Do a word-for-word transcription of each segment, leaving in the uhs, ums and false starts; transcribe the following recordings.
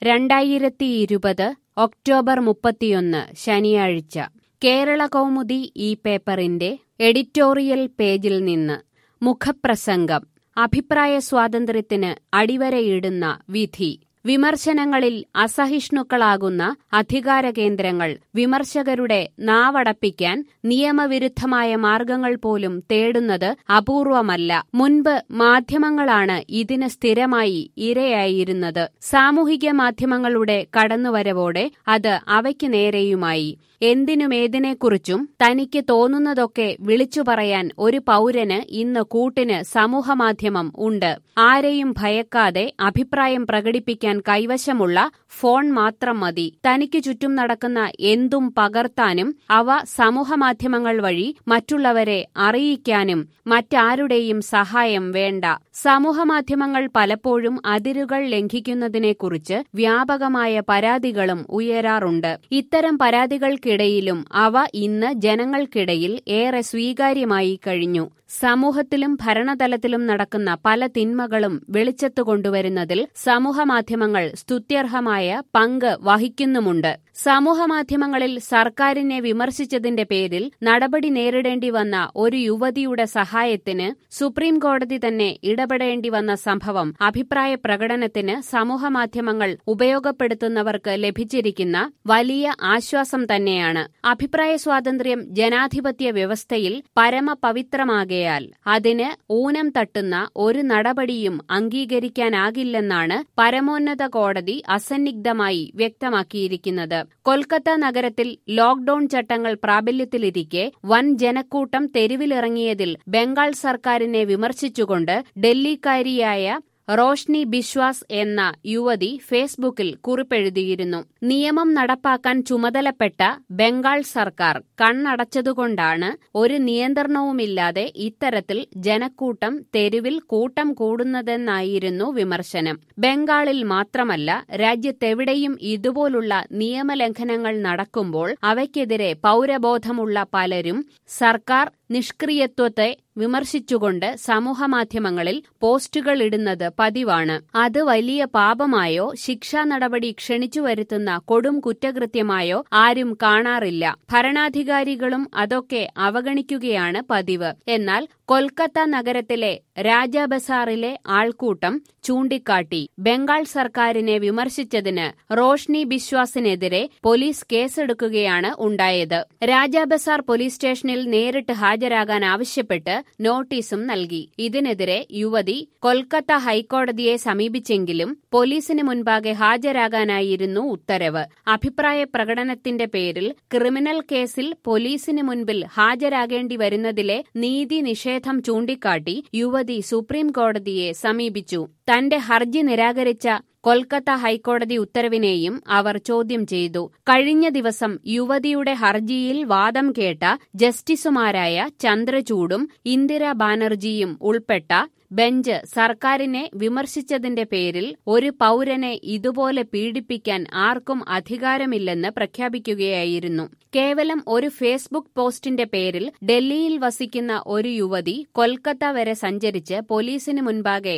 രണ്ടായിരത്തി ഇരുപത് ഒക്ടോബർ മുപ്പത്തിയൊന്ന് ശനിയാഴ്ച കേരള കൗമുദി ഈ പേപ്പറിന്റെ എഡിറ്റോറിയൽ പേജിൽ നിന്ന് മുഖപ്രസംഗം. അഭിപ്രായ സ്വാതന്ത്ര്യത്തിന് അടിവരയിടുന്ന വിധി. വിമർശനങ്ങളിൽ അസഹിഷ്ണുക്കളാകുന്ന അധികാര കേന്ദ്രങ്ങൾ വിമർശകരുടെ നാവടപ്പിക്കാൻ നിയമവിരുദ്ധമായ മാർഗങ്ങൾ പോലും തേടുന്നത് അപൂർവമല്ല. മുൻപ് മാധ്യമങ്ങളാണ് ഇതിന് സ്ഥിരമായി ഇരയായിരുന്നത്. സാമൂഹിക മാധ്യമങ്ങളുടെ കടന്നുവരവോടെ അത് അവയ്ക്ക് നേരെയുമായി. എന്തിനുമേതിനെക്കുറിച്ചും തനിക്ക് തോന്നുന്നതൊക്കെ വിളിച്ചു പറയാൻ ഒരു പൗരന് ഇന്ന് കൂട്ടിന് സമൂഹമാധ്യമം ഉണ്ട്. ആരെയും ഭയക്കാതെ അഭിപ്രായം പ്രകടിപ്പിക്കാൻ കൈവശമുള്ള ഫോൺ മാത്രം മതി. തനിക്ക് ചുറ്റും നടക്കുന്ന എന്തും പകർത്താനും അവ സമൂഹമാധ്യമങ്ങൾ വഴി മറ്റുള്ളവരെ അറിയിക്കാനും മറ്റാരുടെയും സഹായം വേണ്ട. സമൂഹമാധ്യമങ്ങൾ പലപ്പോഴും അതിരുകൾ ലംഘിക്കുന്നതിനെക്കുറിച്ച് വ്യാപകമായ പരാതികളും ഉയരാറുണ്ട്. ഇത്തരം പരാതികൾക്കിടയിലും അവ ഇന്ന് ജനങ്ങൾക്കിടയിൽ ഏറെ സ്വീകാര്യമായി കഴിഞ്ഞു. സമൂഹത്തിലും ഭരണതലത്തിലും നടക്കുന്ന പല തിന്മകളും വെളിച്ചത്തു കൊണ്ടുവരുന്നതിൽ സമൂഹമാധ്യമങ്ങൾ സ്തുത്യർഹമായ പങ്ക് വഹിക്കുന്നുമുണ്ട്. സമൂഹമാധ്യമങ്ങളിൽ സർക്കാരിനെ വിമർശിച്ചതിന്റെ പേരിൽ നടപടി നേരിടേണ്ടി വന്ന ഒരു യുവതിയുടെ സഹായത്തിന് സുപ്രീം കോടതി തന്നെ ഇടപെടേണ്ടി വന്ന സംഭവം അഭിപ്രായ പ്രകടനത്തിന് സമൂഹമാധ്യമങ്ങൾ ഉപയോഗപ്പെടുത്തുന്നവർക്ക് ലഭിച്ചിരിക്കുന്ന വലിയ ആശ്വാസം തന്നെയാണ്. അഭിപ്രായ സ്വാതന്ത്ര്യം ജനാധിപത്യ വ്യവസ്ഥയിൽ പരമപവിത്രമാകയാൽ അതിന് ഊനം തട്ടുന്ന ഒരു നടപടിയും അംഗീകരിക്കാനാകില്ലെന്നാണ് പരമോന്നത കോടതി അസന്നിഗ്ധമായി വ്യക്തമാക്കിയിരിക്കുന്നത്. കൊൽക്കത്ത നഗരത്തിൽ ലോക്ഡൌൺ ചട്ടങ്ങൾ പ്രാബല്യത്തിലിരിക്കെ വൻ ജനക്കൂട്ടം തെരുവിലിറങ്ങിയതിൽ ബംഗാൾ സർക്കാരിനെ വിമർശിച്ചുകൊണ്ട് ഡൽഹിക്കാരിയായ റോഷ്നി ബിശ്വാസ് എന്ന യുവതി ഫേസ്ബുക്കിൽ കുറിപ്പെഴുതിയിരുന്നു. നിയമം നടപ്പാക്കാൻ ചുമതലപ്പെട്ട ബംഗാൾ സർക്കാർ കണ്ണടച്ചതുകൊണ്ടാണ് ഒരു നിയന്ത്രണവുമില്ലാതെ ഇത്തരത്തിൽ ജനക്കൂട്ടം തെരുവിൽ കൂട്ടം കൂടുന്നതെന്നായിരുന്നു വിമർശനം. ബംഗാളിൽ മാത്രമല്ല, രാജ്യത്തെവിടെയും ഇതുപോലുള്ള നിയമലംഘനങ്ങൾ നടക്കുമ്പോൾ അവയ്ക്കെതിരെ പൗരബോധമുള്ള പലരും സർക്കാർ നിഷ്ക്രിയത്വത്തെ വിമർശിച്ചുകൊണ്ട് സമൂഹമാധ്യമങ്ങളിൽ പോസ്റ്റുകൾ ഇടുന്നത് പതിവാണ്. അത് വലിയ പാപമായോ ശിക്ഷാ നടപടി ക്ഷണിച്ചു വരുത്തുന്ന കൊടും കുറ്റകൃത്യമായോ ആരും കാണാറില്ല. ഭരണാധികാരികളും അതൊക്കെ അവഗണിക്കുകയാണ് പതിവ്. എന്നാൽ കൊൽക്കത്ത നഗരത്തിലെ രാജാ ബസാറിലെ ആൾക്കൂട്ടം ചൂണ്ടിക്കാട്ടി ബംഗാൾ സർക്കാരിനെ വിമർശിച്ചതിന് റോഷ്നി ബിശ്വാസിനെതിരെ പോലീസ് കേസെടുക്കുകയാണ് ഉണ്ടായത്. രാജാ ബസാർ പോലീസ് സ്റ്റേഷനിൽ നേരിട്ട് ഹാജരാകാൻ ആവശ്യപ്പെട്ട് നോട്ടീസും നൽകി. ഇതിനെതിരെ യുവതി കൊൽക്കത്ത ഹൈക്കോടതിയെ സമീപിച്ചെങ്കിലും പോലീസിന് മുൻപാകെ ഹാജരാകാനായിരുന്നു ഉത്തരവ്. അഭിപ്രായ പ്രകടനത്തിന്റെ പേരിൽ ക്രിമിനൽ കേസിൽ പോലീസിന് മുൻപിൽ ഹാജരാകേണ്ടി വരുന്നതിലെ നീതി നിഷേധം ചൂണ്ടിക്കാട്ടി യുവതി സുപ്രീം കോടതിയെ സമീപിച്ചു. തന്റെ ഹർജി നിരാകരിച്ച കൊൽക്കത്ത ഹൈക്കോടതി ഉത്തരവിനെയും അവർ ചോദ്യം ചെയ്തു. കഴിഞ്ഞ ദിവസം യുവതിയുടെ ഹർജിയിൽ വാദം കേട്ട ജസ്റ്റിസുമാരായ ചന്ദ്രചൂഡും ഇന്ദിരാ ബാനർജിയും ഉൾപ്പെട്ട ബെഞ്ച് സർക്കാരിനെ വിമർശിച്ചതിന്റെ പേരിൽ ഒരു പൗരനെ ഇതുപോലെ പീഡിപ്പിക്കാൻ ആർക്കും അധികാരമില്ലെന്ന് പ്രഖ്യാപിക്കുകയായിരുന്നു. കേവലം ഒരു ഫേസ്ബുക്ക് പോസ്റ്റിന്റെ പേരിൽ ഡൽഹിയിൽ വസിക്കുന്ന ഒരു യുവതി കൊൽക്കത്ത വരെ സഞ്ചരിച്ച് പോലീസിന് മുൻപാകെ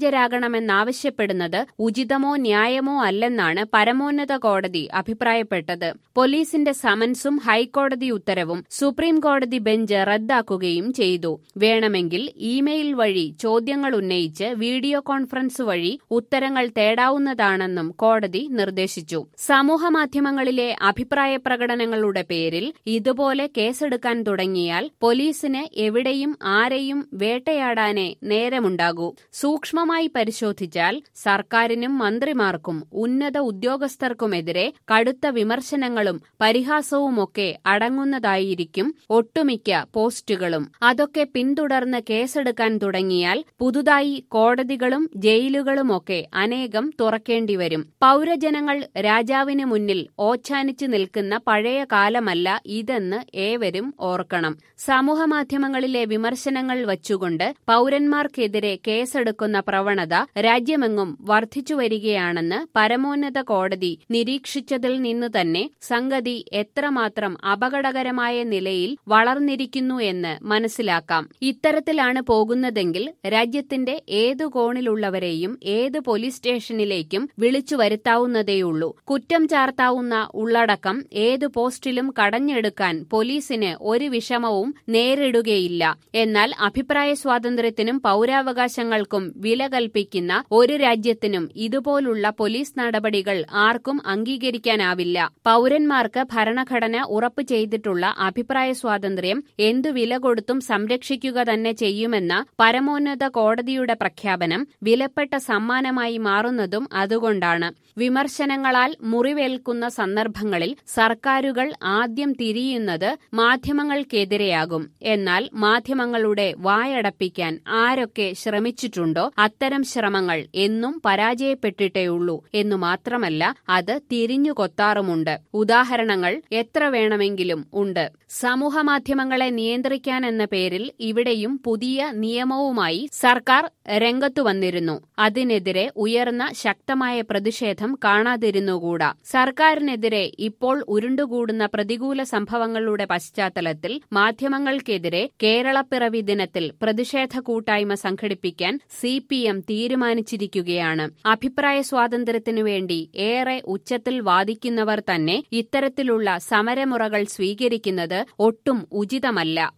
ഹാജരാകണമെന്നാവശ്യപ്പെടുന്നത് ഉചിതമോ ന്യായമോ അല്ലെന്നാണ് പരമോന്നത കോടതി അഭിപ്രായപ്പെട്ടത്. പോലീസിന്റെ സമൻസും ഹൈക്കോടതി ഉത്തരവും സുപ്രീം കോടതി ബെഞ്ച് റദ്ദാക്കുകയും ചെയ്തു. വേണമെങ്കിൽ ഇമെയിൽ വഴി ചോദ്യങ്ങൾ ഉന്നയിച്ച് വീഡിയോ കോൺഫറൻസ് വഴി ഉത്തരങ്ങൾ തേടാവുന്നതാണെന്നും കോടതി നിർദ്ദേശിച്ചു. സമൂഹമാധ്യമങ്ങളിലെ അഭിപ്രായ പ്രകടനങ്ങളുടെ പേരിൽ ഇതുപോലെ കേസെടുക്കാൻ തുടങ്ങിയാൽ പോലീസിന് എവിടെയും ആരെയും വേട്ടയാടാനേ നേരമുണ്ടാകൂ. സൂക്ഷ്മമായി പരിശോധിച്ചാൽ സർക്കാരിനും മന്ത്രിമാർക്കും ഉന്നത ഉദ്യോഗസ്ഥർക്കുമെതിരെ കടുത്ത വിമർശനങ്ങളും പരിഹാസവുമൊക്കെ അടങ്ങുന്നതായിരിക്കും ഒട്ടുമിക്ക പോസ്റ്റുകളും. അതൊക്കെ പിന്തുടർന്ന് കേസെടുക്കാൻ തുടങ്ങിയാൽ പുതുതായി കോടതികളും ജയിലുകളുമൊക്കെ അനേകം തുറക്കേണ്ടിവരും. പൗരജനങ്ങൾ രാജാവിന് മുന്നിൽ ഓച്ചാനിച്ചു നിൽക്കുന്ന പഴയ കാലമല്ല ഇതെന്ന് ഏവരും ഓർക്കണം. സമൂഹമാധ്യമങ്ങളിലെ വിമർശനങ്ങൾ വച്ചുകൊണ്ട് പൗരന്മാർക്കെതിരെ കേസെടുക്കുന്ന പ്രവണത രാജ്യമെങ്ങും വർദ്ധിച്ചുവരികയാണെന്ന് പരമോന്നത കോടതി നിരീക്ഷിച്ചതിൽ നിന്ന് തന്നെ സംഗതി എത്രമാത്രം അപകടകരമായ നിലയിൽ വളർന്നിരിക്കുന്നു എന്ന് മനസ്സിലാക്കാം. ഇത്തരത്തിലാണ് പോകുന്നതെങ്കിൽ രാജ്യത്തിന്റെ ഏതു കോണിലുള്ളവരെയും ഏത് പോലീസ് സ്റ്റേഷനിലേക്കും വിളിച്ചു വരുത്താവുന്നതേയുള്ളൂ. കുറ്റം ചാർത്താവുന്ന ഉള്ളടക്കം ഏതു പോസ്റ്റിലും കടഞ്ഞെടുക്കാൻ പോലീസിന് ഒരു വിഷമവും നേരിടുകയില്ല. എന്നാൽ അഭിപ്രായ സ്വാതന്ത്ര്യത്തിനും പൗരാവകാശങ്ങൾക്കും വില കൽപ്പിക്കുന്ന ഒരു രാജ്യത്തിനും ഇതുപോലുള്ള പോലീസ് നടപടികൾ ആർക്കും അംഗീകരിക്കാനാവില്ല. പൗരന്മാർക്ക് ഭരണഘടന ഉറപ്പു ചെയ്തിട്ടുള്ള അഭിപ്രായ സ്വാതന്ത്ര്യം എന്തു വില കൊടുത്തും സംരക്ഷിക്കുക തന്നെ ചെയ്യുമെന്ന പരമോന്നത കോടതിയുടെ പ്രഖ്യാപനം വിലപ്പെട്ട സമ്മാനമായി മാറുന്നതും അതുകൊണ്ടാണ്. വിമർശനങ്ങളാൽ മുറിവേൽക്കുന്ന സന്ദർഭങ്ങളിൽ സർക്കാരുകൾ ആദ്യം തിരിയുന്നത് മാധ്യമങ്ങൾക്കെതിരെയാകും. എന്നാൽ മാധ്യമങ്ങളുടെ വായടപ്പിക്കാൻ ആരൊക്കെ ശ്രമിച്ചിട്ടുണ്ടോ അത്തരം ശ്രമങ്ങൾ എന്നും പരാജയപ്പെട്ടിട്ടേയുള്ളൂ എന്നു മാത്രമല്ല, അത് തിരിഞ്ഞു കൊത്താറുമുണ്ട്. ഉദാഹരണങ്ങൾ എത്ര വേണമെങ്കിലും ഉണ്ട്. സമൂഹമാധ്യമങ്ങളെ നിയന്ത്രിക്കാനെന്ന പേരിൽ ഇവിടെയും പുതിയ നിയമവുമായി സർക്കാർ രംഗത്തു വന്നിരുന്നു. അതിനെതിരെ ഉയർന്ന ശക്തമായ പ്രതിഷേധം കാണാതിരുന്നുകൂടാ. സർക്കാരിനെതിരെ ഇപ്പോൾ ഉരുണ്ടുകൂടുന്ന പ്രതികൂല സംഭവങ്ങളുടെ പശ്ചാത്തലത്തിൽ മാധ്യമങ്ങൾക്കെതിരെ കേരളപ്പിറവി ദിനത്തിൽ പ്രതിഷേധ കൂട്ടായ്മ സംഘടിപ്പിക്കാൻ സി പി എം തീരുമാനിച്ചിരിക്കുകയാണ്. അഭിപ്രായ സ്വാതന്ത്ര്യത്തിനു വേണ്ടി ഏറെ ഉച്ചത്തിൽ വാദിക്കുന്നവർ തന്നെ ഇത്തരത്തിലുള്ള സമരമുറകൾ സ്വീകരിക്കുന്നത് ഒട്ടും ഉചിതമല്ല.